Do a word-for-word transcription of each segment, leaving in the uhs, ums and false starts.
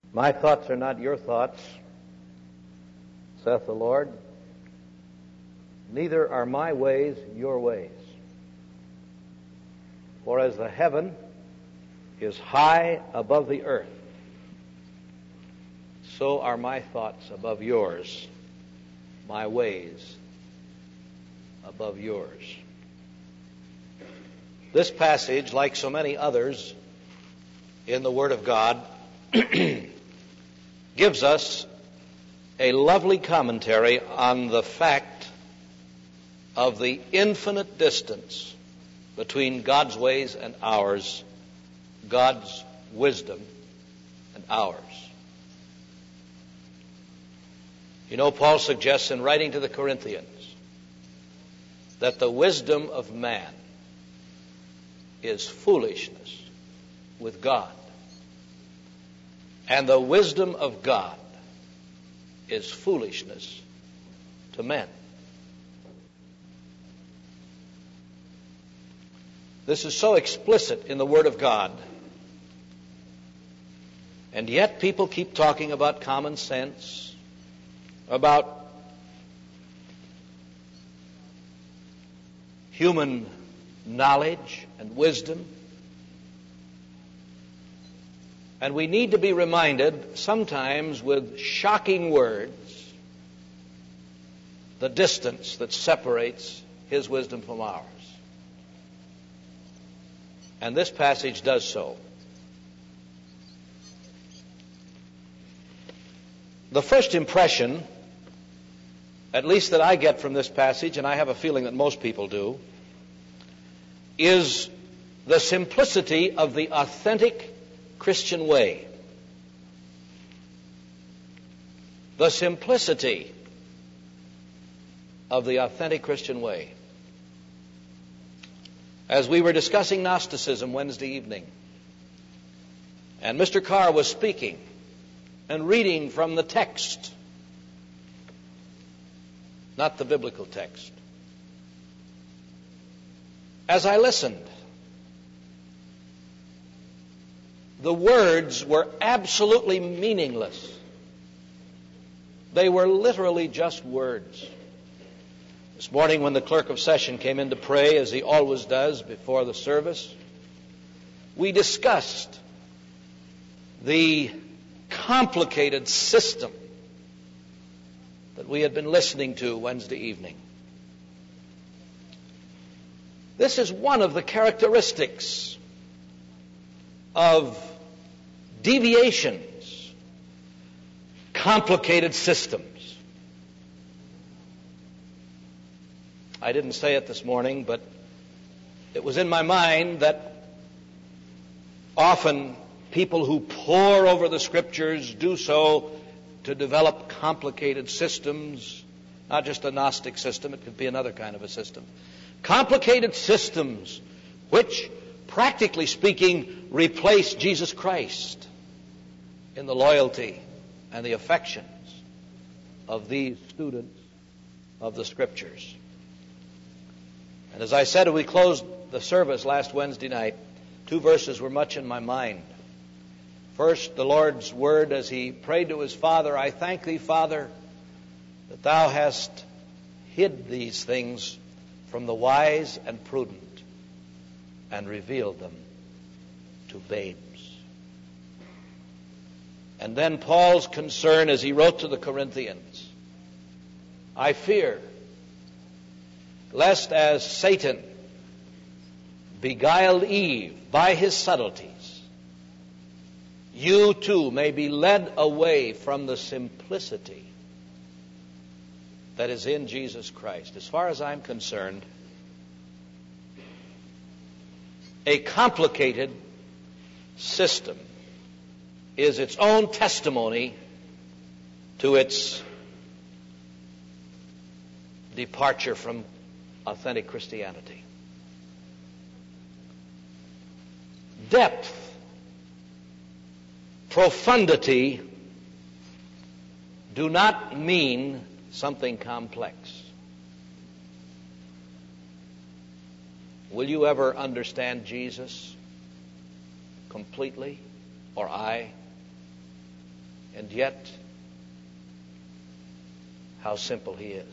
My thoughts are not your thoughts, saith the Lord. Neither are my ways your ways. For as the heaven is high above the earth, so are my thoughts above yours, my ways above yours. This passage, like so many others in the Word of God, gives us a lovely commentary on the fact of the infinite distance between God's ways and ours, God's wisdom and ours. You know, Paul suggests in writing to the Corinthians that the wisdom of man is foolishness with God, and the wisdom of God is foolishness to men. This is so explicit in the Word of God, and yet people keep talking about common sense, about human knowledge and wisdom. And we need to be reminded, sometimes with shocking words, the distance that separates His wisdom from ours. And this passage does so. The first impression, at least that I get from this passage, and I have a feeling that most people do, is the simplicity of the authentic Christian way. The simplicity of the authentic Christian way. As we were discussing Gnosticism Wednesday evening, and Mister Carr was speaking and reading from the text, not the biblical text. As I listened, the words were absolutely meaningless. They were literally just words. This morning when the clerk of session came in to pray, as he always does before the service, we discussed the complicated system that we had been listening to Wednesday evening. This is one of the characteristics of deviations, complicated systems. I didn't say it this morning, but it was in my mind that often people who pore over the Scriptures do so to develop complicated systems, not just a Gnostic system, it could be another kind of a system. Complicated systems which, practically speaking, replace Jesus Christ in the loyalty and the affections of these students of the Scriptures. And as I said as we closed the service last Wednesday night, two verses were much in my mind. First, the Lord's word as He prayed to His Father, I thank Thee, Father, that Thou hast hid these things from the wise and prudent and revealed them to babes. And then Paul's concern as he wrote to the Corinthians, I fear lest as Satan beguiled Eve by his subtleties, you too may be led away from the simplicity that is in Jesus Christ. As far as I'm concerned, a complicated system is its own testimony to its departure from authentic Christianity. Depth, profundity do not mean something complex. Will you ever understand Jesus completely, or I? And yet, how simple he is.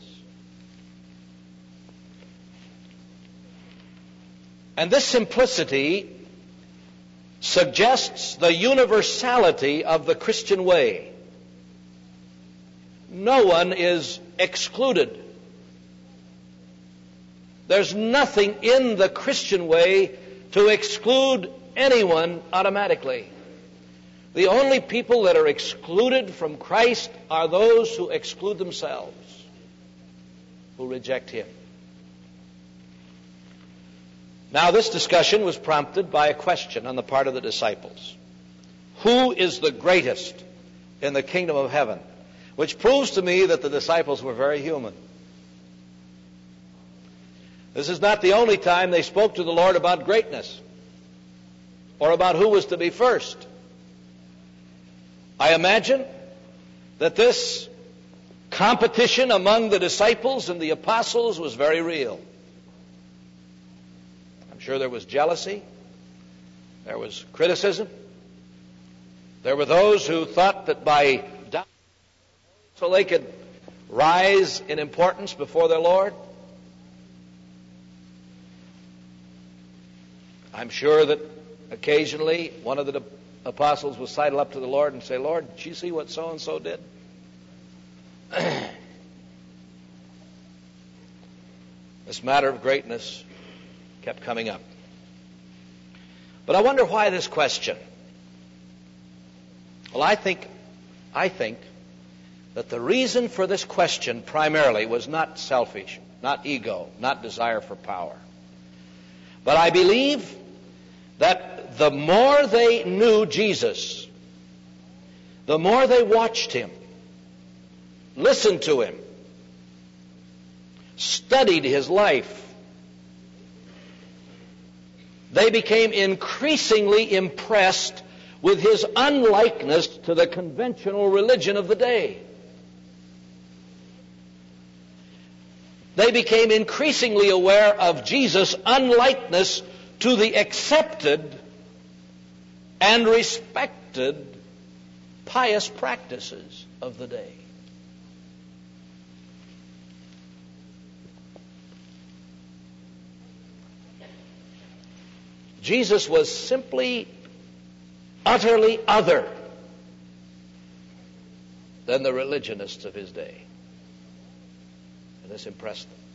And this simplicity suggests the universality of the Christian way. No one is excluded. There's nothing in the Christian way to exclude anyone automatically. The only people that are excluded from Christ are those who exclude themselves, who reject Him. Now, this discussion was prompted by a question on the part of the disciples. Who is the greatest in the kingdom of heaven? Which proves to me that the disciples were very human. This is not the only time they spoke to the Lord about greatness or about who was to be first. I imagine that this competition among the disciples and the apostles was very real. I'm sure there was jealousy. There was criticism. There were those who thought that by doubting so they could rise in importance before their Lord. I'm sure that occasionally one of the apostles would sidle up to the Lord and say, Lord, did you see what so-and-so did? This matter of greatness kept coming up. But I wonder why this question. Well, I think, I think that the reason for this question primarily was not selfish, not ego, not desire for power. But I believe that the more they knew Jesus, the more they watched Him, listened to Him, studied His life, they became increasingly impressed with His unlikeness to the conventional religion of the day. They became increasingly aware of Jesus' unlikeness to the accepted and respected pious practices of the day. Jesus was simply, utterly other than the religionists of His day. And this impressed them.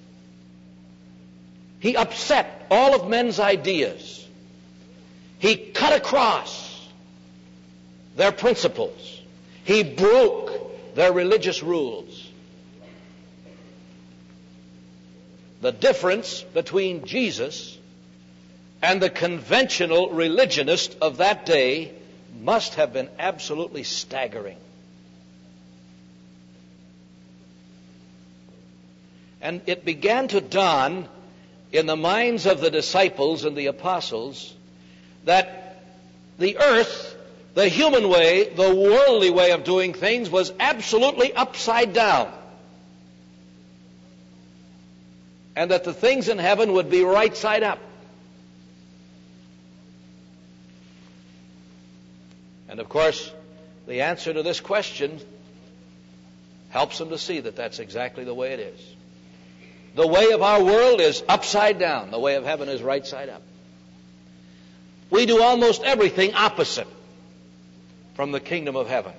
He upset all of men's ideas. He cut across their principles. He broke their religious rules. The difference between Jesus and the conventional religionist of that day must have been absolutely staggering. And it began to dawn in the minds of the disciples and the apostles that the earth, the human way, the worldly way of doing things was absolutely upside down. And that the things in heaven would be right side up. And of course, the answer to this question helps them to see that that's exactly the way it is. The way of our world is upside down. The way of heaven is right side up. We do almost everything opposite from the kingdom of heaven.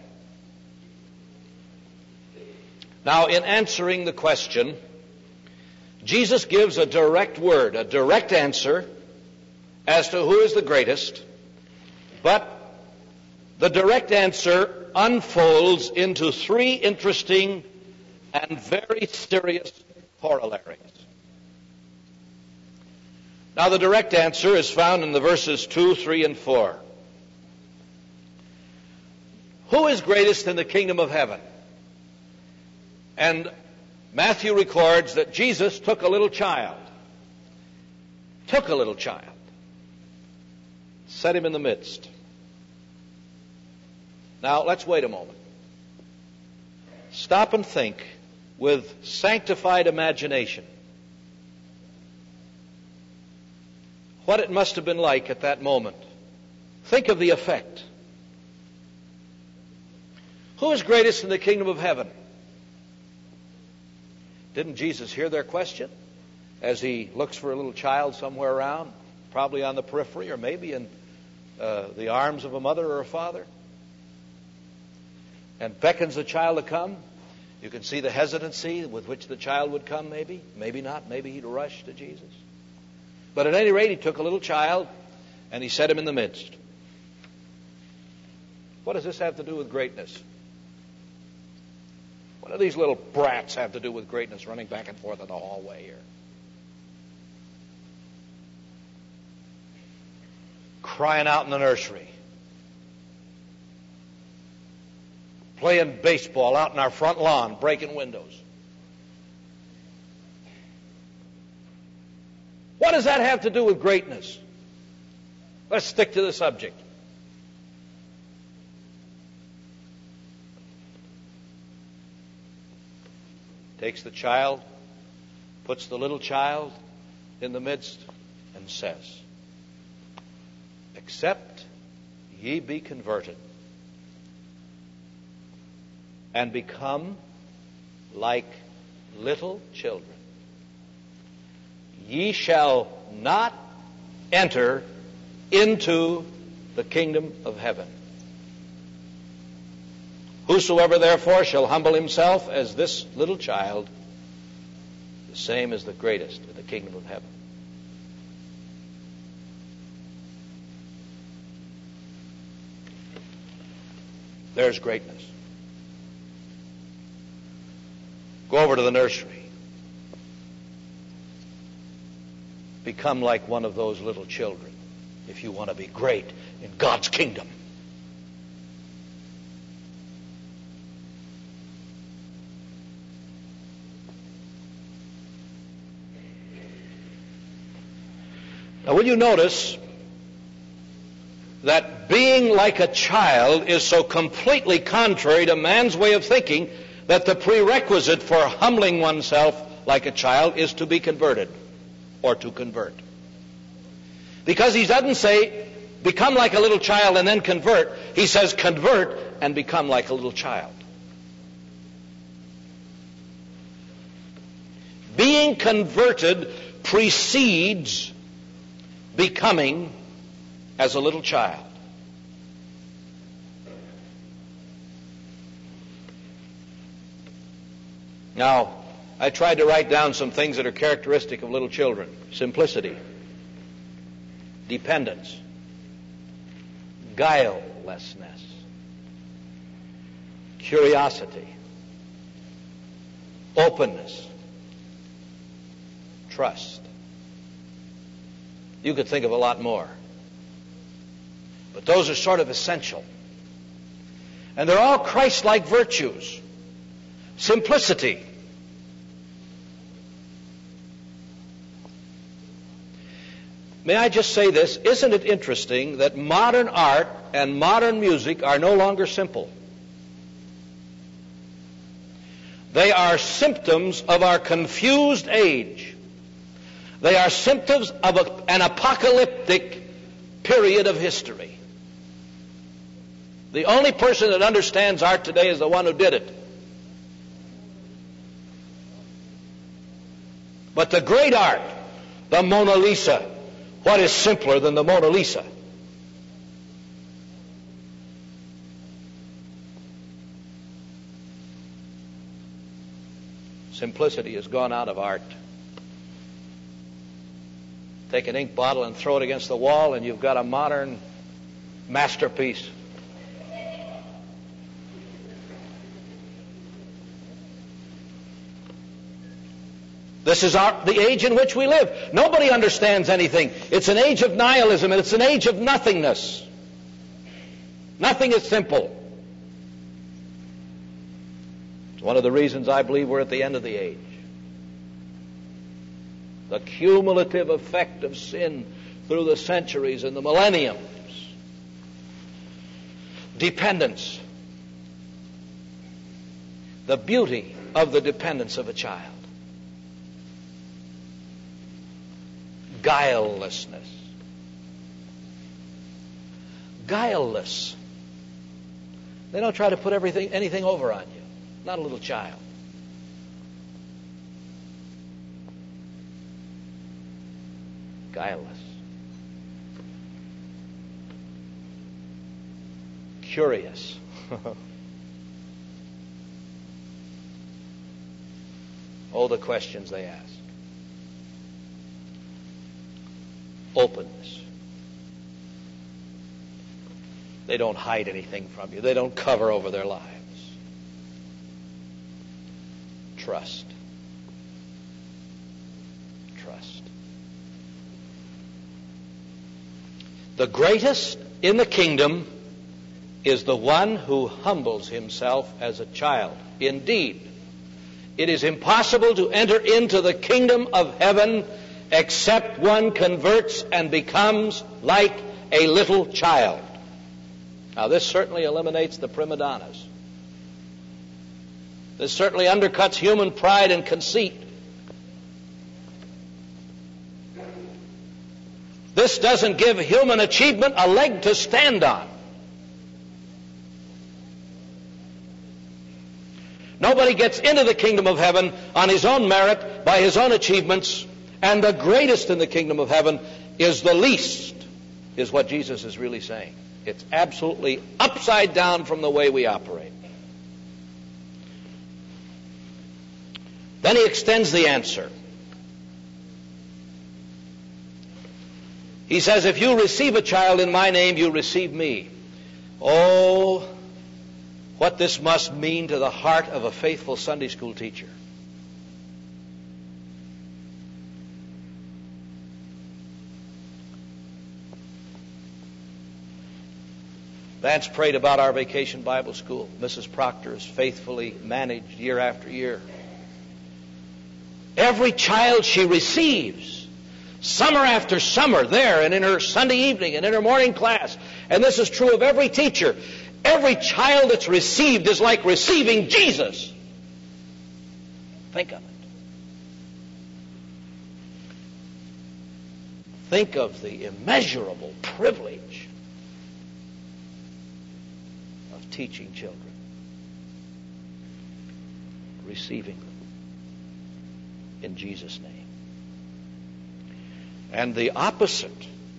Now, in answering the question, Jesus gives a direct word, a direct answer as to who is the greatest, but the direct answer unfolds into three interesting and very serious corollaries. Now, the direct answer is found in the verses two, three, and four. Who is greatest in the kingdom of heaven? And Matthew records that Jesus took a little child, took a little child, set him in the midst. Now, let's wait a moment. Stop and think with sanctified imagination what it must have been like at that moment. Think of the effect. Who is greatest in the kingdom of heaven? Didn't Jesus hear their question as he looks for a little child somewhere around, probably on the periphery or maybe in uh, the arms of a mother or a father, and beckons the child to come? You can see the hesitancy with which the child would come, maybe. Maybe not. Maybe he'd rush to Jesus. But at any rate, he took a little child and he set him in the midst. What does this have to do with greatness? What do these little brats have to do with greatness running back and forth in the hallway here? Crying out in the nursery. Playing baseball out in our front lawn, breaking windows. What does that have to do with greatness? Let's stick to the subject. Takes the child, puts the little child in the midst, and says, "Except ye be converted and become like little children, ye shall not enter into the kingdom of heaven. Whosoever therefore shall humble himself as this little child, the same is the greatest in the kingdom of heaven." There's greatness. Go over to the nursery. Become like one of those little children if you want to be great in God's kingdom. Now, will you notice that being like a child is so completely contrary to man's way of thinking that the prerequisite for humbling oneself like a child is to be converted or to convert? Because he doesn't say, become like a little child and then convert. He says, convert and become like a little child. Being converted precedes becoming as a little child. Now, I tried to write down some things that are characteristic of little children. Simplicity, dependence, guilelessness, curiosity, openness, trust. You could think of a lot more. But those are sort of essential. And they're all Christ-like virtues. Simplicity. May I just say this? Isn't it interesting that modern art and modern music are no longer simple? They are symptoms of our confused age. They are symptoms of a, an apocalyptic period of history. The only person that understands art today is the one who did it. But the great art, the Mona Lisa, what is simpler than the Mona Lisa? Simplicity has gone out of art. Take an ink bottle and throw it against the wall and you've got a modern masterpiece. This is our, the age in which we live. Nobody understands anything. It's an age of nihilism and it's an age of nothingness. Nothing is simple. It's one of the reasons I believe we're at the end of the age. The cumulative effect of sin through the centuries and the millenniums. Dependence. The beauty of the dependence of a child. Guilelessness. Guileless. They don't try to put everything, anything over on you. Not a little child. Guileless. Curious. Oh, the questions they ask. Openness. They don't hide anything from you. They don't cover over their lives. Trust. Trust. The greatest in the kingdom is the one who humbles himself as a child. Indeed, it is impossible to enter into the kingdom of heaven except one converts and becomes like a little child. Now, this certainly eliminates the prima donnas. This certainly undercuts human pride and conceit. This doesn't give human achievement a leg to stand on. Nobody gets into the kingdom of heaven on his own merit, by his own achievements, and the greatest in the kingdom of heaven is the least, is what Jesus is really saying. It's absolutely upside down from the way we operate. Then he extends the answer. He says, if you receive a child in my name, you receive me. Oh, what this must mean to the heart of a faithful Sunday school teacher. Vance prayed about our vacation Bible school. Missus Proctor is faithfully managed year after year. Every child she receives, summer after summer, there and in her Sunday evening and in her morning class, and this is true of every teacher, every child that's received is like receiving Jesus. Think of it. Think of the immeasurable privilege of teaching children, receiving them in Jesus' name. And the opposite,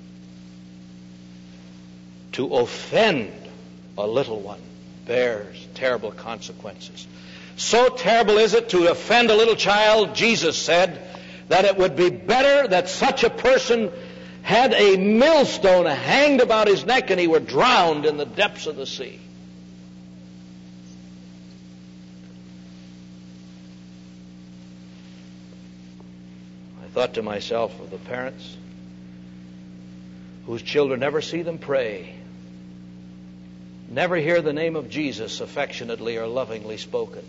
to offend a little one, bears terrible consequences. So terrible is it to offend a little child, Jesus said, that it would be better that such a person had a millstone hanged about his neck and he were drowned in the depths of the sea. I thought to myself of the parents whose children never see them pray, never hear the name of Jesus affectionately or lovingly spoken.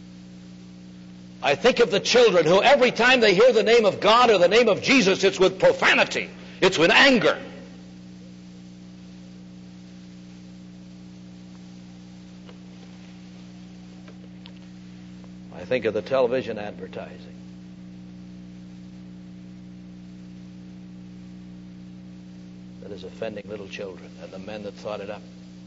I think of the children who every time they hear the name of God or the name of Jesus, it's with profanity, it's with anger. I think of the television advertising. That is offending little children and the men that thought it up.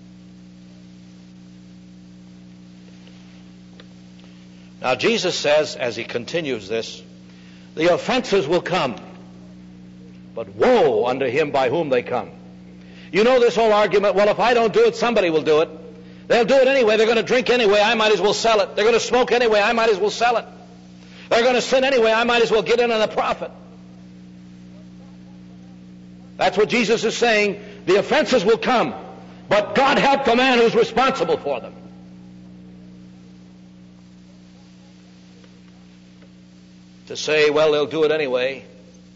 Now, Jesus says, as he continues this, the offenses will come, but woe unto him by whom they come. You know this whole argument, well, if I don't do it, somebody will do it. They'll do it anyway. They're going to drink anyway. I might as well sell it. They're going to smoke anyway. I might as well sell it. They're going to sin anyway. I might as well get in on the profit. That's what Jesus is saying. The offenses will come, but God help the man who's responsible for them. To say, well, they'll do it anyway,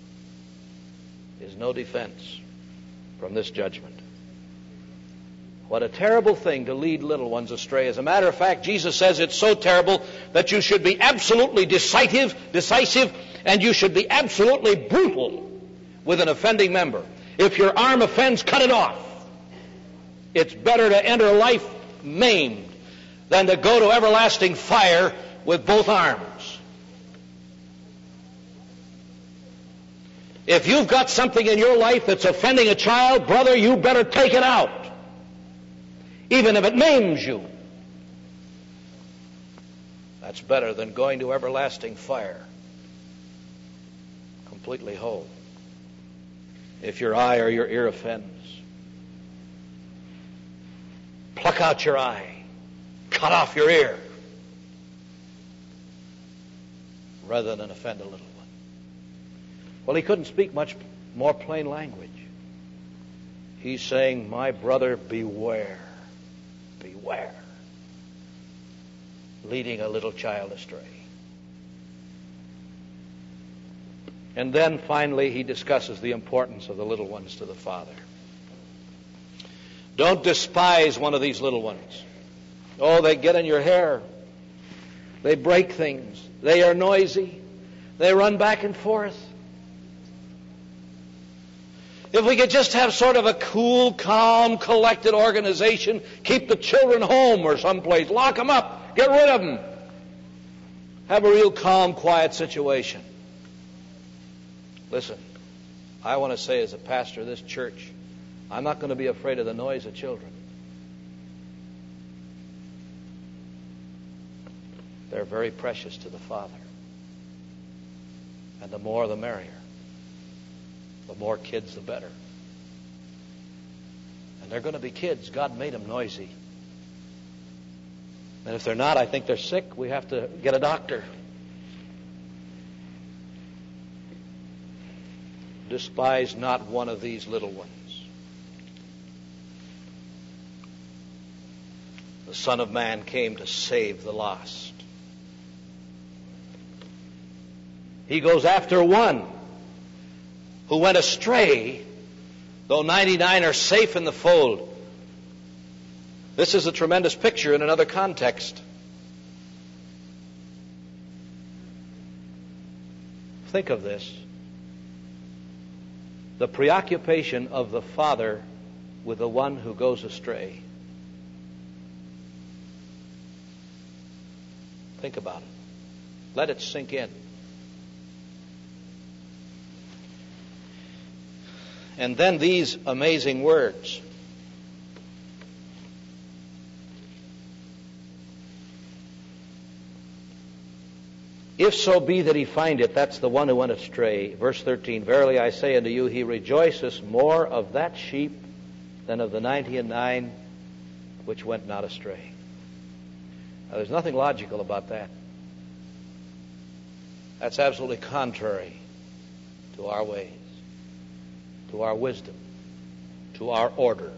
is no defense from this judgment. What a terrible thing to lead little ones astray. As a matter of fact, Jesus says it's so terrible that you should be absolutely decisive, decisive, and you should be absolutely brutal with an offending member. If your arm offends, cut it off. It's better to enter life maimed than to go to everlasting fire with both arms. If you've got something in your life that's offending a child, brother, you better take it out. even if it maims you. That's better than going to everlasting fire, completely whole. If your eye or your ear offends, pluck out your eye, cut off your ear, rather than offend a little one. Well, he couldn't speak much more plain language. He's saying, my brother, beware, beware, leading a little child astray. And then finally he discusses the importance of the little ones to the Father. Don't despise one of these little ones. Oh, they get in your hair. They break things. They are noisy. They run back and forth. If we could just have sort of a cool, calm, collected organization, keep the children home or someplace, lock them up, get rid of them. Have a real calm, quiet situation. Listen, I want to say as a pastor of this church, I'm not going to be afraid of the noise of children. They're very precious to the Father. And the more, the merrier. The more kids, the better. And they're going to be kids. God made them noisy. And if they're not, I think they're sick. We have to get a doctor. Despise not one of these little ones. The Son of Man came to save the lost. He goes after one who went astray, though ninety-nine are safe in the fold. This is a tremendous picture in another context. Think of this. The preoccupation of the Father with the one who goes astray. Think about it. Let it sink in. And then these amazing words. If so be that he find it, that's the one who went astray. Verse thirteen, verily I say unto you, he rejoiceth more of that sheep than of the ninety and nine which went not astray. Now, there's nothing logical about that. That's absolutely contrary to our ways, to our wisdom, to our order.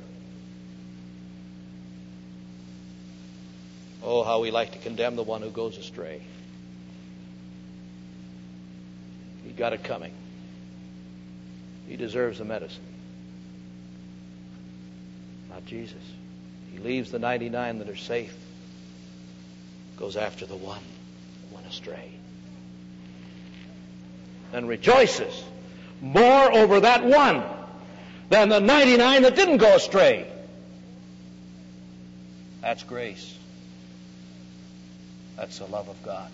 Oh, how we like to condemn the one who goes astray. He got it coming. He deserves the medicine. Not Jesus. He leaves the ninety-nine that are safe, goes after the one who went astray, and rejoices more over that one than the ninety-nine that didn't go astray. That's grace. That's the love of God.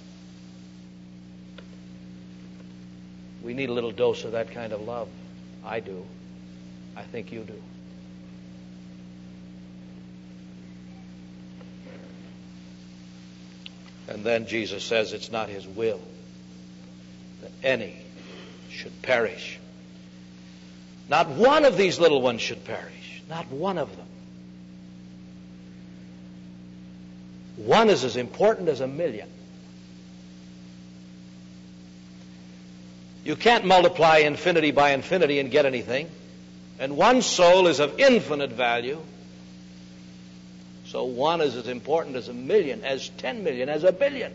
We need a little dose of that kind of love. I do. I think you do. And then Jesus says it's not his will that any should perish. Not one of these little ones should perish. Not one of them. One is as important as a million. You can't multiply infinity by infinity and get anything. And one soul is of infinite value. So one is as important as a million, as ten million, as a billion.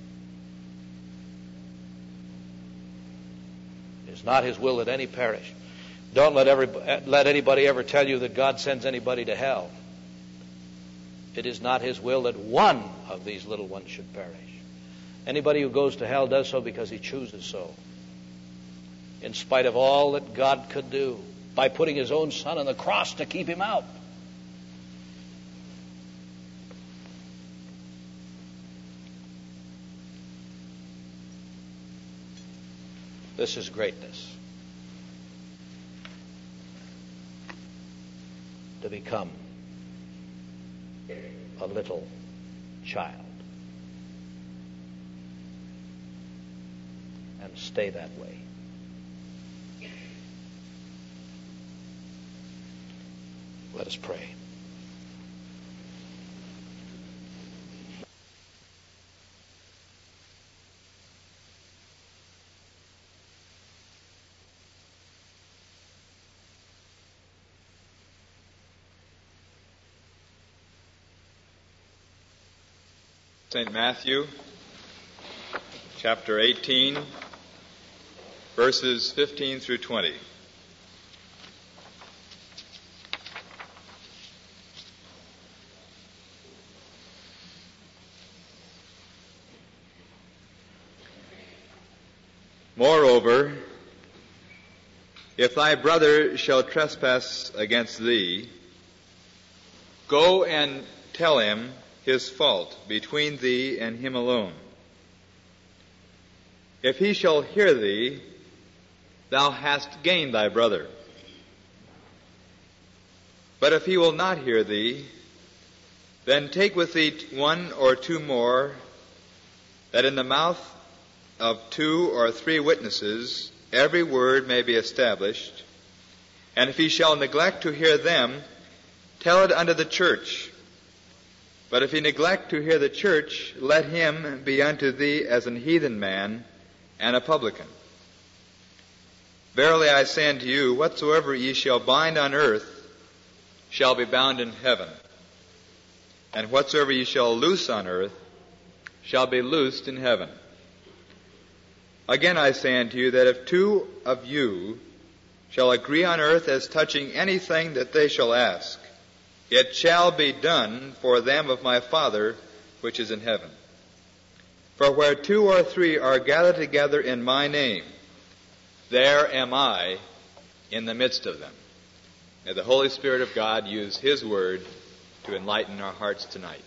It's not his will that any perish. Don't let, every, let anybody ever tell you that God sends anybody to hell. It is not his will that one of these little ones should perish. Anybody who goes to hell does so because he chooses so. In spite of all that God could do by putting his own Son on the cross to keep him out. This is greatness. To become a little child. And stay that way. Let us pray. Saint Matthew, chapter eighteen, verses fifteen through twenty. Moreover, if thy brother shall trespass against thee, go and tell him his fault between thee and him alone. If he shall hear thee, thou hast gained thy brother. But if he will not hear thee, then take with thee one or two more, that in the mouth of two or three witnesses every word may be established. And if he shall neglect to hear them, tell it unto the church. But if he neglect to hear the church, let him be unto thee as an heathen man and a publican. Verily I say unto you, whatsoever ye shall bind on earth shall be bound in heaven, and whatsoever ye shall loose on earth shall be loosed in heaven. Again I say unto you, that if two of you shall agree on earth as touching anything that they shall ask, it shall be done for them of my Father which is in heaven. For where two or three are gathered together in my name, there am I in the midst of them. May the Holy Spirit of God use His word to enlighten our hearts tonight.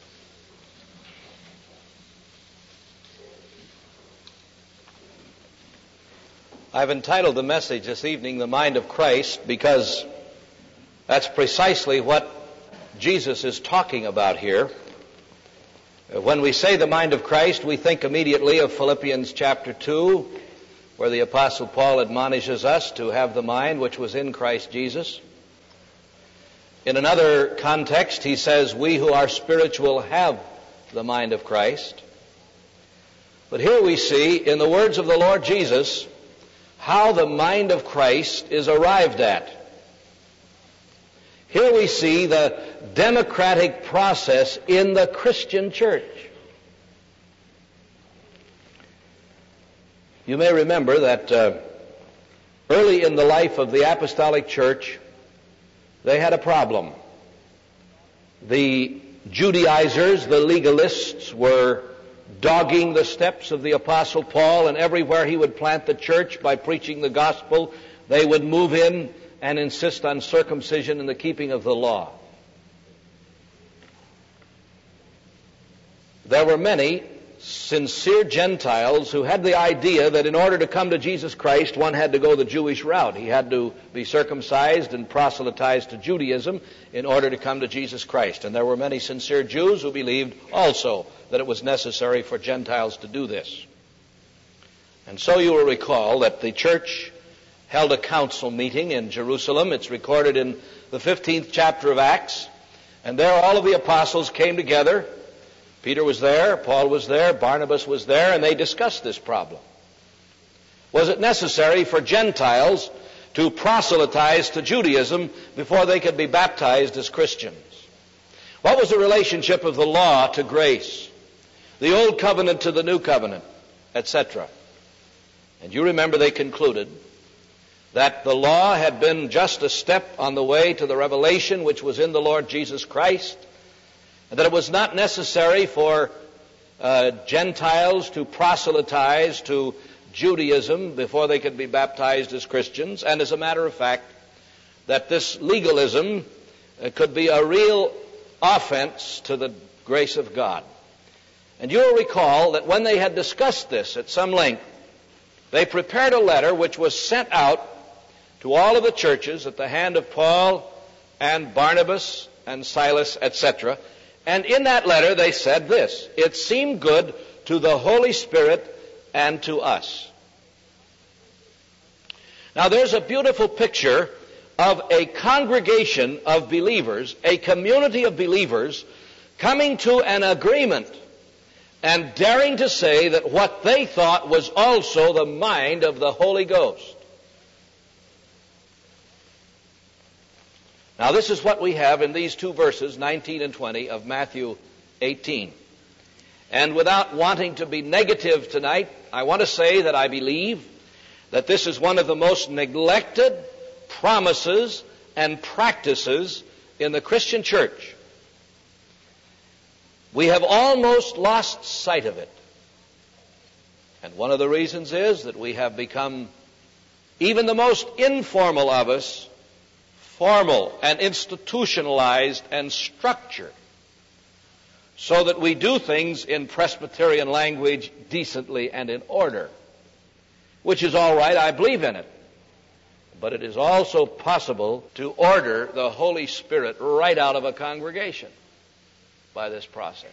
I've entitled the message this evening, The Mind of Christ, because that's precisely what Jesus is talking about here. When we say the mind of Christ, we think immediately of Philippians chapter two, where the Apostle Paul admonishes us to have the mind which was in Christ Jesus. In another context, he says, we who are spiritual have the mind of Christ. But here we see, in the words of the Lord Jesus, how the mind of Christ is arrived at. Here we see the democratic process in the Christian church. You may remember that uh, early in the life of the apostolic church, they had a problem. The Judaizers, the legalists, were dogging the steps of the Apostle Paul, and everywhere he would plant the church by preaching the gospel, they would move in and insist on circumcision and the keeping of the law. There were many sincere Gentiles who had the idea that in order to come to Jesus Christ, one had to go the Jewish route. He had to be circumcised and proselytized to Judaism in order to come to Jesus Christ. And there were many sincere Jews who believed also that it was necessary for Gentiles to do this. And so you will recall that the church held a council meeting in Jerusalem. It's recorded in the fifteenth chapter of Acts. And there all of the apostles came together. Peter was there, Paul was there, Barnabas was there, and they discussed this problem. Was it necessary for Gentiles to proselytize to Judaism before they could be baptized as Christians? What was the relationship of the law to grace, the old covenant to the new covenant, et cetera? And you remember they concluded that the law had been just a step on the way to the revelation which was in the Lord Jesus Christ, and that it was not necessary for uh, Gentiles to proselytize to Judaism before they could be baptized as Christians, and as a matter of fact, that this legalism uh, could be a real offense to the grace of God. And you'll recall that when they had discussed this at some length, they prepared a letter which was sent out to all of the churches at the hand of Paul and Barnabas and Silas, et cetera. And in that letter they said this: it seemed good to the Holy Spirit and to us. Now there's a beautiful picture of a congregation of believers, a community of believers, coming to an agreement and daring to say that what they thought was also the mind of the Holy Ghost. Now this is what we have in these two verses, nineteen and twenty, of Matthew eighteen. And without wanting to be negative tonight, I want to say that I believe that this is one of the most neglected promises and practices in the Christian church. We have almost lost sight of it. And one of the reasons is that we have become, even the most informal of us, formal and institutionalized and structured, so that we do things in Presbyterian language decently and in order, which is all right. I believe in it. But it is also possible to order the Holy Spirit right out of a congregation by this process.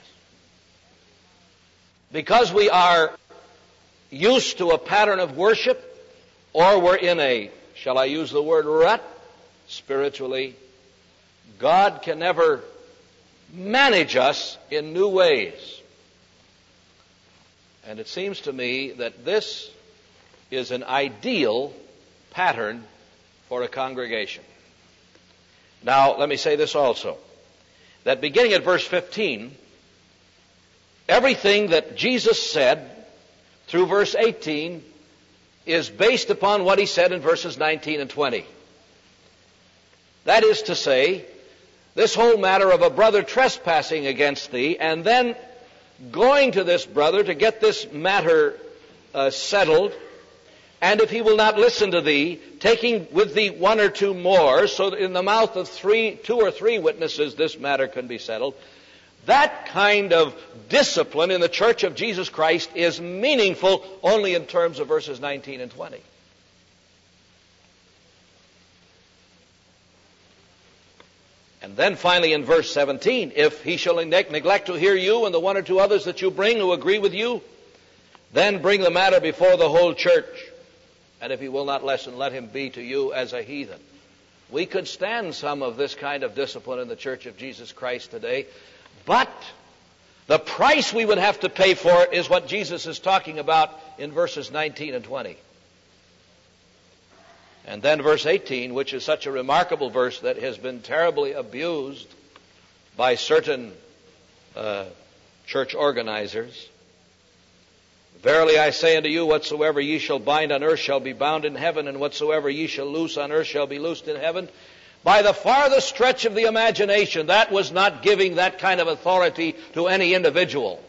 Because we are used to a pattern of worship, or we're in a, shall I use the word rut, spiritually, God can never manage us in new ways. And it seems to me that this is an ideal pattern for a congregation. Now, let me say this also, that beginning at verse fifteen, everything that Jesus said through verse eighteen is based upon what he said in verses nineteen and twenty. That is to say, this whole matter of a brother trespassing against thee, and then going to this brother to get this matter uh, settled, and if he will not listen to thee, taking with thee one or two more, so that in the mouth of three, two or three witnesses this matter can be settled. That kind of discipline in the Church of Jesus Christ is meaningful only in terms of verses nineteen and twenty. And then finally in verse seventeen, if he shall neglect to hear you and the one or two others that you bring who agree with you, then bring the matter before the whole church. And if he will not listen, let him be to you as a heathen. We could stand some of this kind of discipline in the Church of Jesus Christ today, but the price we would have to pay for it is what Jesus is talking about in verses nineteen and twenty. And then verse eighteen, which is such a remarkable verse that has been terribly abused by certain uh, church organizers. Verily I say unto you, whatsoever ye shall bind on earth shall be bound in heaven, and whatsoever ye shall loose on earth shall be loosed in heaven. By the farthest stretch of the imagination, that was not giving that kind of authority to any individual.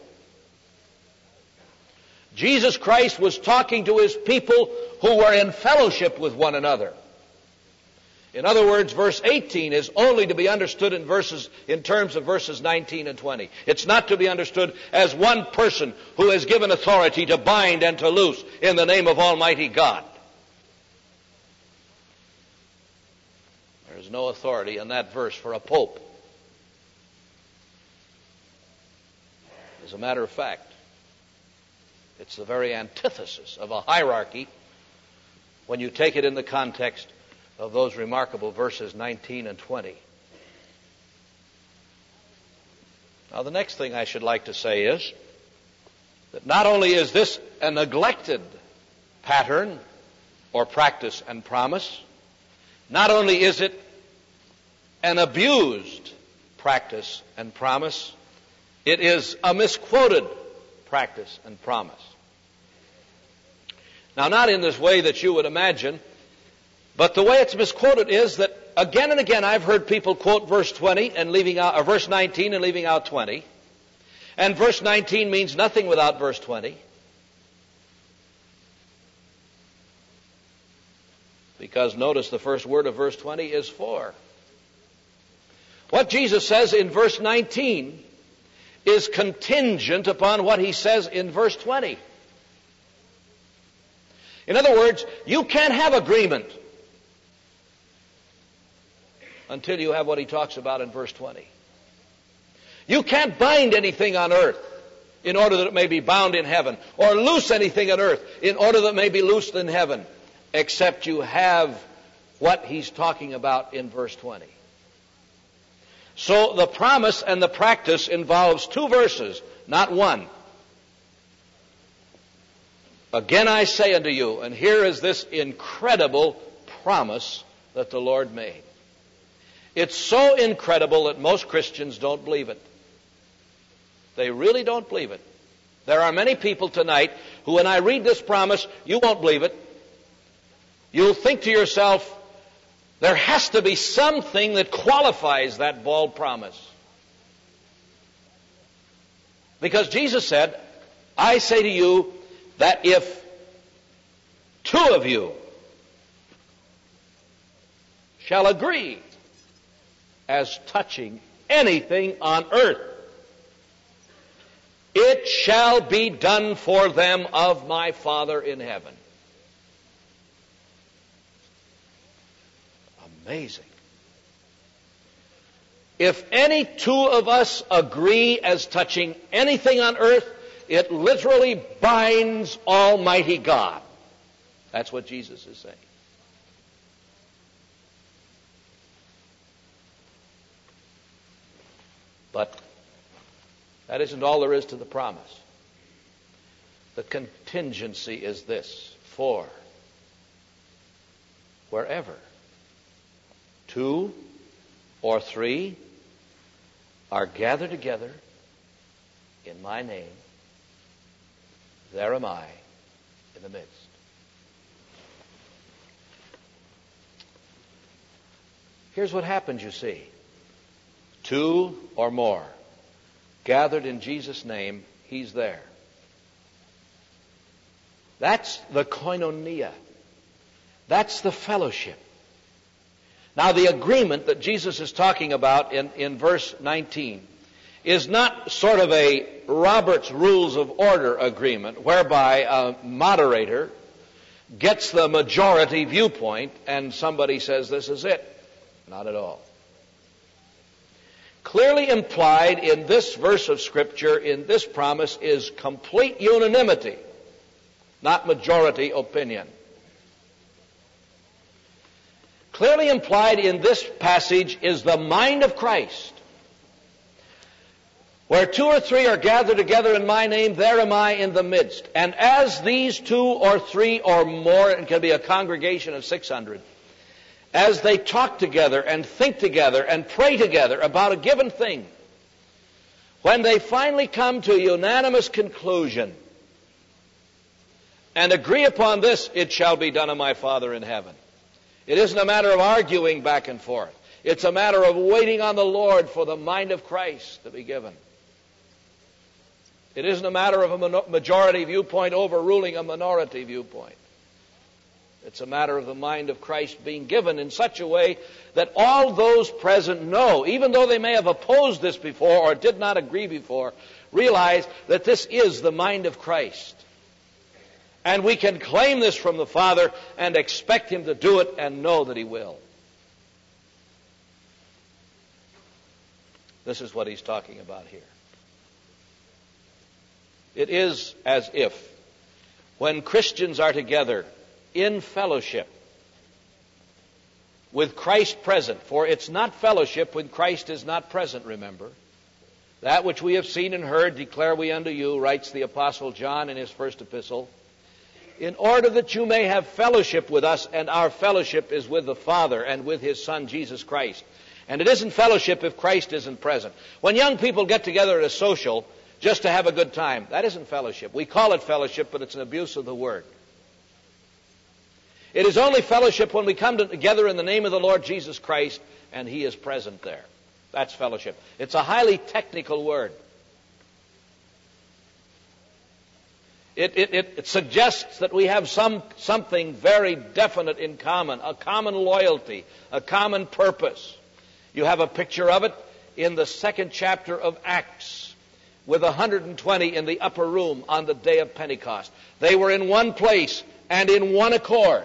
Jesus Christ was talking to his people who were in fellowship with one another. In other words, verse eighteen is only to be understood in verses, in terms of verses nineteen and twenty. It's not to be understood as one person who is given authority to bind and to loose in the name of Almighty God. There is no authority in that verse for a pope. As a matter of fact, it's the very antithesis of a hierarchy when you take it in the context of those remarkable verses nineteen and twenty. Now, the next thing I should like to say is that not only is this a neglected pattern or practice and promise, not only is it an abused practice and promise, it is a misquoted practice and promise. Now, not in this way that you would imagine, but the way it's misquoted is that again and again I've heard people quote verse twenty and leaving out, or verse nineteen and leaving out twenty. And verse nineteen means nothing without verse twenty. Because notice the first word of verse twenty is for. What Jesus says in verse nineteen is contingent upon what he says in verse twenty. In other words, you can't have agreement until you have what he talks about in verse twenty. You can't bind anything on earth in order that it may be bound in heaven, or loose anything on earth in order that it may be loosed in heaven, except you have what he's talking about in verse twenty. So the promise and the practice involves two verses, not one. Again I say unto you, and here is this incredible promise that the Lord made. It's so incredible that most Christians don't believe it. They really don't believe it. There are many people tonight who, when I read this promise, you won't believe it. You'll think to yourself, there has to be something that qualifies that bald promise. Because Jesus said, I say to you that if two of you shall agree as touching anything on earth, it shall be done for them of my Father in heaven. Amazing. If any two of us agree as touching anything on earth, it literally binds Almighty God. That's what Jesus is saying. But that isn't all there is to the promise. The contingency is this: for wherever two or three are gathered together in my name, there am I in the midst. Here's what happens, you see. Two or more gathered in Jesus' name, he's there. That's the koinonia. That's the fellowship. Now, the agreement that Jesus is talking about in, in verse nineteen is not sort of a Robert's Rules of Order agreement whereby a moderator gets the majority viewpoint and somebody says this is it. Not at all. Clearly implied in this verse of Scripture, in this promise, is complete unanimity, not majority opinion. Clearly implied in this passage is the mind of Christ. Where two or three are gathered together in my name, there am I in the midst. And as these two or three or more, it can be a congregation of six hundred, as they talk together and think together and pray together about a given thing, when they finally come to a unanimous conclusion and agree upon this, it shall be done of my Father in heaven. It isn't a matter of arguing back and forth. It's a matter of waiting on the Lord for the mind of Christ to be given. It isn't a matter of a majority viewpoint overruling a minority viewpoint. It's a matter of the mind of Christ being given in such a way that all those present know, even though they may have opposed this before or did not agree before, realize that this is the mind of Christ. And we can claim this from the Father and expect Him to do it and know that He will. This is what He's talking about here. It is as if when Christians are together in fellowship with Christ present, for it's not fellowship when Christ is not present, remember. That which we have seen and heard declare we unto you, writes the Apostle John in his first epistle, in order that you may have fellowship with us, and our fellowship is with the Father and with His Son, Jesus Christ. And it isn't fellowship if Christ isn't present. When young people get together at a social just to have a good time, that isn't fellowship. We call it fellowship, but it's an abuse of the word. It is only fellowship when we come together in the name of the Lord Jesus Christ and He is present there. That's fellowship. It's a highly technical word. It, it, it suggests that we have some something very definite in common, a common loyalty, a common purpose. You have a picture of it in the second chapter of Acts with one hundred twenty in the upper room on the day of Pentecost. They were in one place and in one accord.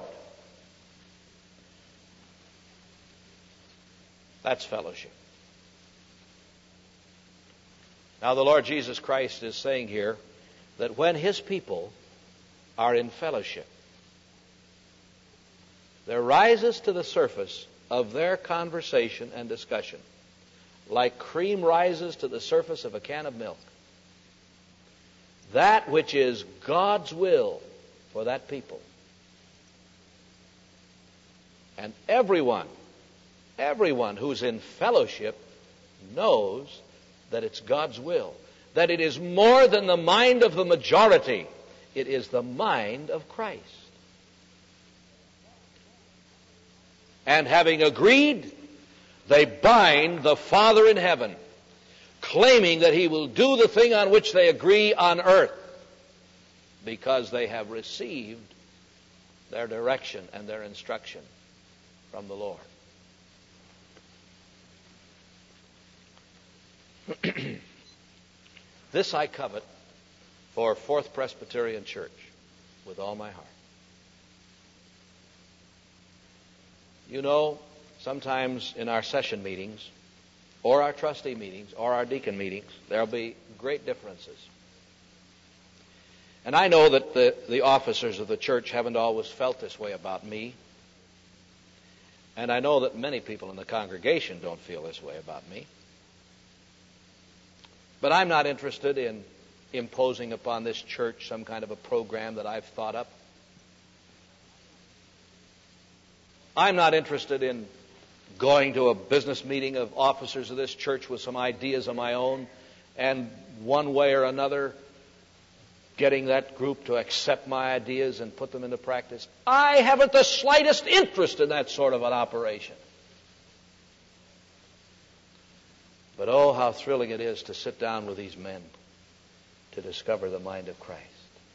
That's fellowship. Now, the Lord Jesus Christ is saying here that when His people are in fellowship, there rises to the surface of their conversation and discussion, like cream rises to the surface of a can of milk, that which is God's will for that people. And everyone, everyone who's in fellowship knows that it's God's will, that it is more than the mind of the majority. It is the mind of Christ. And having agreed, they bind the Father in heaven, claiming that He will do the thing on which they agree on earth, because they have received their direction and their instruction from the Lord. This I covet for Fourth Presbyterian Church with all my heart. You know, sometimes in our session meetings, or our trustee meetings, or our deacon meetings, there'll be great differences. And I know that the, the officers of the church haven't always felt this way about me. And I know that many people in the congregation don't feel this way about me. But I'm not interested in imposing upon this church some kind of a program that I've thought up. I'm not interested in going to a business meeting of officers of this church with some ideas of my own and one way or another getting that group to accept my ideas and put them into practice. I haven't the slightest interest in that sort of an operation. But oh, how thrilling it is to sit down with these men to discover the mind of Christ.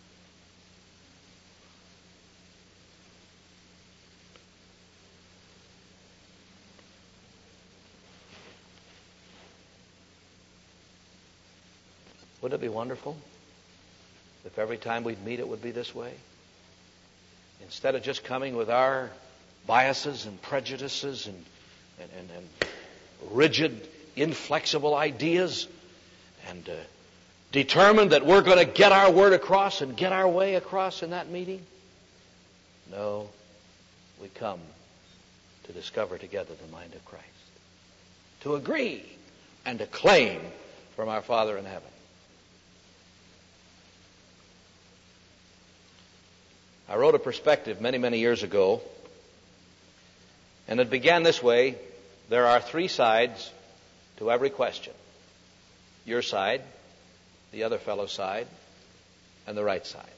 Wouldn't it be wonderful if every time we'd meet it would be this way? Instead of just coming with our biases and prejudices and, and, and, and rigid, inflexible ideas and uh, determined that we're going to get our word across and get our way across in that meeting. No, we come to discover together the mind of Christ, to agree and to claim from our Father in heaven. I wrote a perspective many, many years ago, and it began this way. There are three sides to every question. Your side, the other fellow's side, and the right side.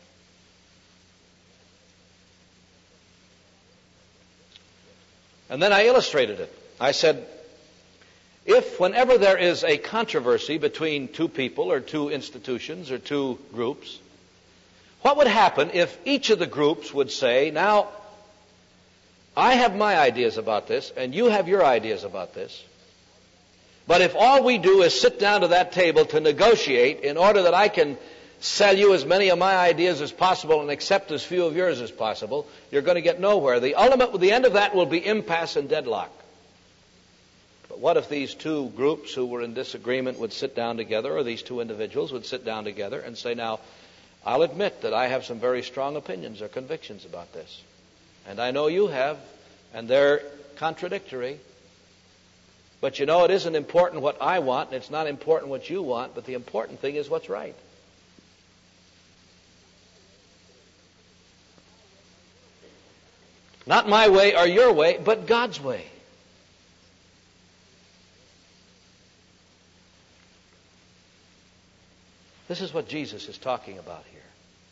And then I illustrated it. I said, if whenever there is a controversy between two people or two institutions or two groups, what would happen if each of the groups would say, now, I have my ideas about this, and you have your ideas about this, but if all we do is sit down to that table to negotiate in order that I can sell you as many of my ideas as possible and accept as few of yours as possible, you're going to get nowhere. The ultimate, the end of that will be impasse and deadlock. But what if these two groups who were in disagreement would sit down together, or these two individuals would sit down together and say, now, I'll admit that I have some very strong opinions or convictions about this. And I know you have, and they're contradictory. But you know, it isn't important what I want, and it's not important what you want, but the important thing is what's right. Not my way or your way, but God's way. This is what Jesus is talking about here.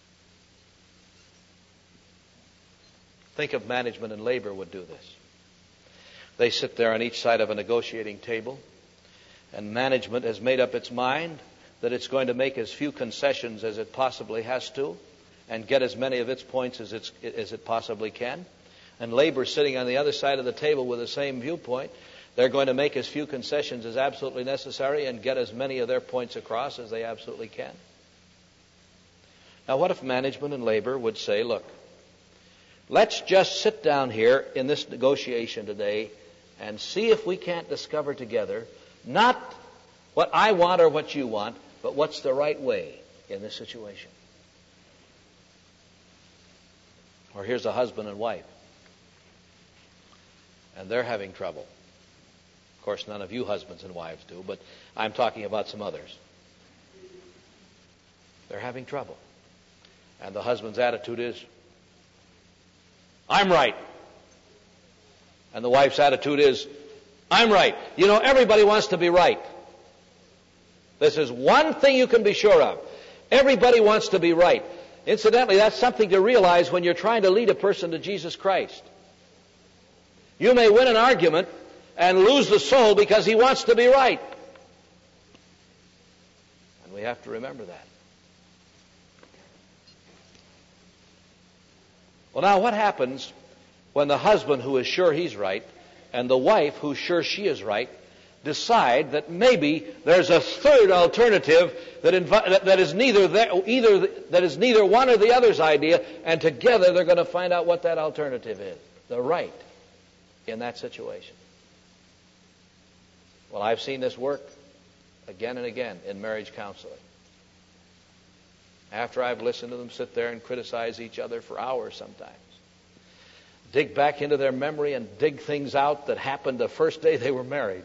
Think if management and labor would do this. They sit there on each side of a negotiating table, and management has made up its mind that it's going to make as few concessions as it possibly has to and get as many of its points as, it's, as it possibly can. And labor sitting on the other side of the table with the same viewpoint. They're going to make as few concessions as absolutely necessary and get as many of their points across as they absolutely can. Now, what if management and labor would say, look, let's just sit down here in this negotiation today and see if we can't discover together not what I want or what you want, but what's the right way in this situation. Or here's a husband and wife, and they're having trouble. Of course, none of you husbands and wives do, but I'm talking about some others. They're having trouble. And the husband's attitude is, I'm right. And the wife's attitude is, I'm right. You know, everybody wants to be right. This is one thing you can be sure of. Everybody wants to be right. Incidentally, that's something to realize when you're trying to lead a person to Jesus Christ. You may win an argument and lose the soul because he wants to be right. And we have to remember that. Well, now what happens when the husband, who is sure he's right, and the wife, who's sure she is right, decide that maybe there's a third alternative that, invi- that is neither there, either that is neither one or the other's idea, and together they're going to find out what that alternative is, the right in that situation. Well, I've seen this work again and again in marriage counseling. After I've listened to them sit there and criticize each other for hours sometimes, dig back into their memory and dig things out that happened the first day they were married.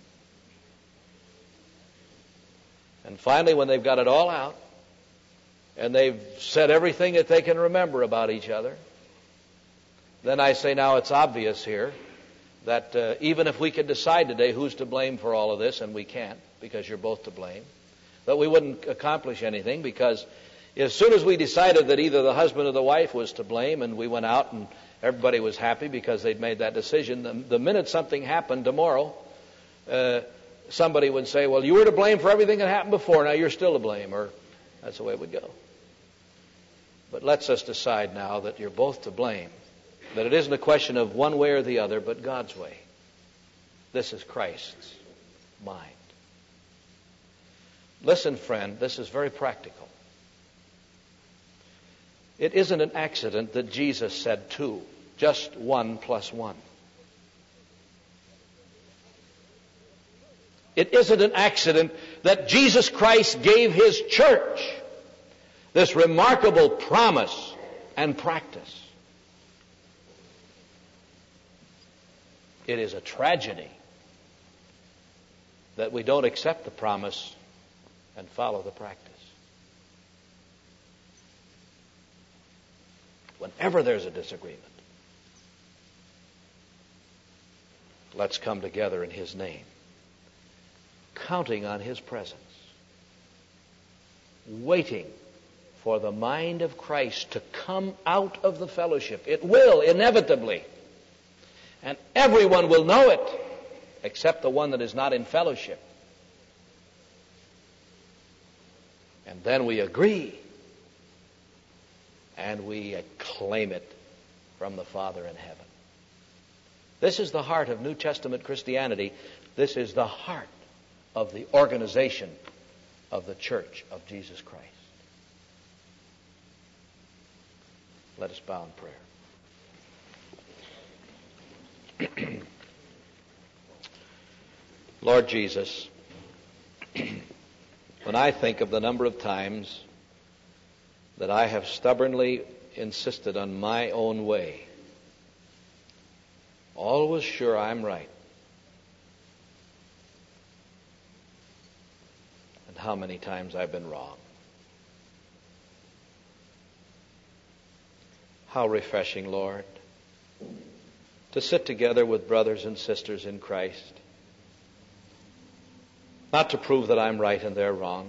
And finally, when they've got it all out, and they've said everything that they can remember about each other, then I say, now it's obvious here that uh, even if we could decide today who's to blame for all of this, and we can't because you're both to blame, that we wouldn't accomplish anything, because as soon as we decided that either the husband or the wife was to blame, and we went out and everybody was happy because they'd made that decision, the, the minute something happened tomorrow, uh, somebody would say, well, you were to blame for everything that happened before, now you're still to blame, or that's the way it would go. But let's us decide now that you're both to blame, that it isn't a question of one way or the other, but God's way. This is Christ's mind. Listen, friend, this is very practical. It isn't an accident that Jesus said two, just one plus one. It isn't an accident that Jesus Christ gave His church this remarkable promise and practice. It is a tragedy that we don't accept the promise and follow the practice. Whenever there's a disagreement, let's come together in His name, counting on His presence, waiting for the mind of Christ to come out of the fellowship. It will, inevitably. And everyone will know it, except the one that is not in fellowship. And then we agree, and we claim it from the Father in heaven. This is the heart of New Testament Christianity. This is the heart of the organization of the Church of Jesus Christ. Let us bow in prayer. Lord Jesus, when I think of the number of times that I have stubbornly insisted on my own way, always sure I'm right, and how many times I've been wrong. How refreshing, Lord, to sit together with brothers and sisters in Christ, not to prove that I'm right and they're wrong,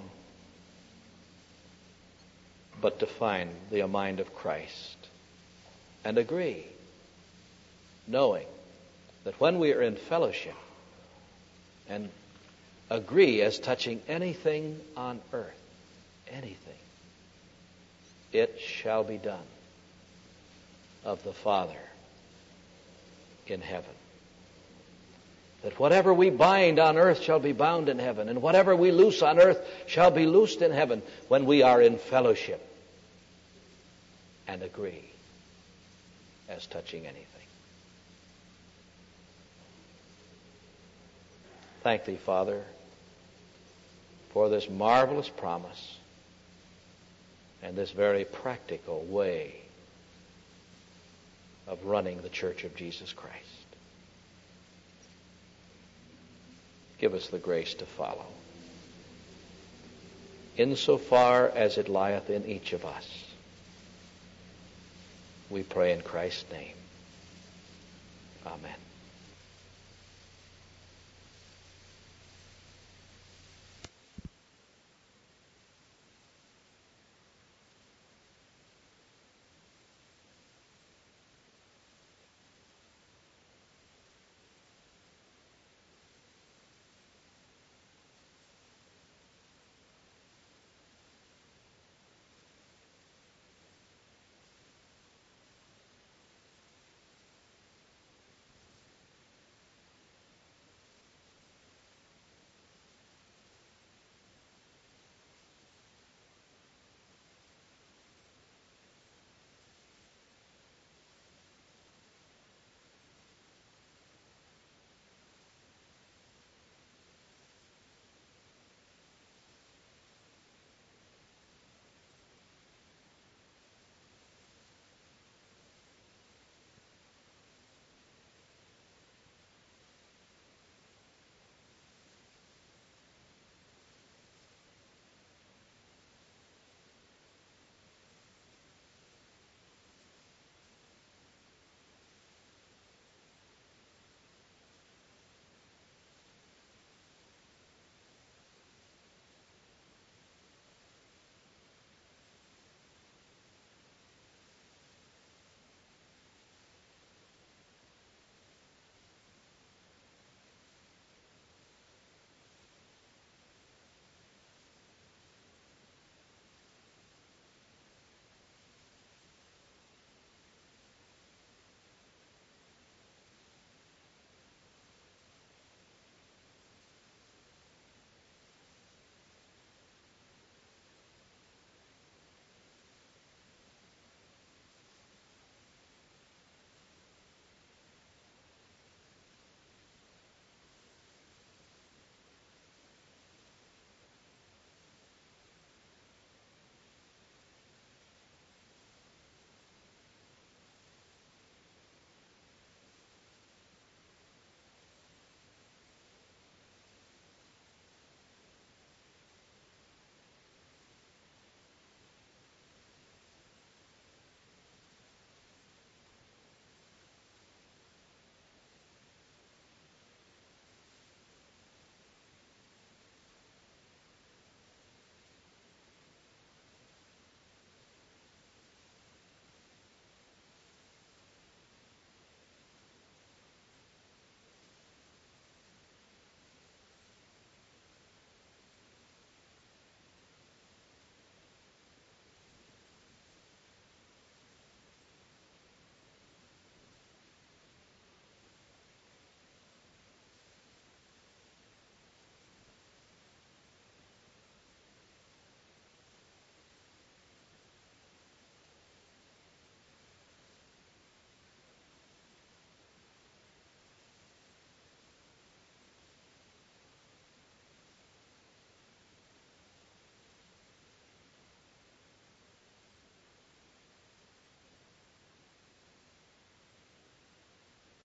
but to find the mind of Christ and agree, knowing that when we are in fellowship and agree as touching anything on earth, anything, it shall be done of the Father in heaven. That whatever we bind on earth shall be bound in heaven, and whatever we loose on earth shall be loosed in heaven when we are in fellowship and agree as touching anything. Thank Thee, Father, for this marvelous promise and this very practical way of running the Church of Jesus Christ. Give us the grace to follow, insofar as it lieth in each of us. We pray in Christ's name. Amen.